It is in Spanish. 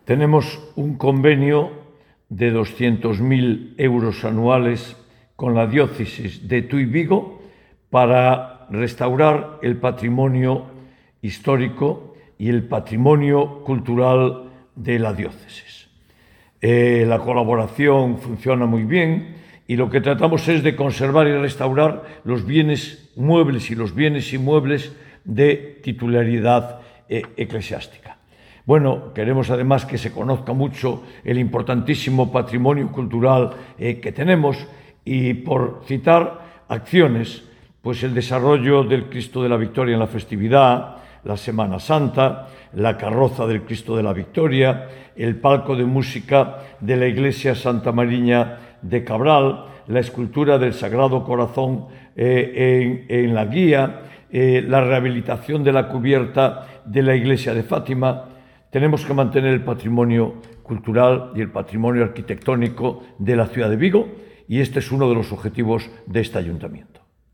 Tenemos un convenio de 200.000 euros anuales con la diócesis de Tui Vigo para restaurar el patrimonio histórico y el patrimonio cultural de la diócesis. La colaboración funciona muy bien y lo que tratamos es de conservar y restaurar los bienes muebles y los bienes inmuebles de titularidad eclesiástica. Bueno, queremos además que se conozca mucho el importantísimo patrimonio cultural que tenemos y, por citar acciones, pues el desarrollo del Cristo de la Victoria en la festividad, la Semana Santa, la carroza del Cristo de la Victoria, el palco de música de la iglesia Santa Mariña de Cabral, la escultura del Sagrado Corazón en la guía, la rehabilitación de la cubierta de la iglesia de Fátima. Tenemos que mantener el patrimonio cultural y el patrimonio arquitectónico de la ciudad de Vigo, y este es uno de los objetivos de este ayuntamiento.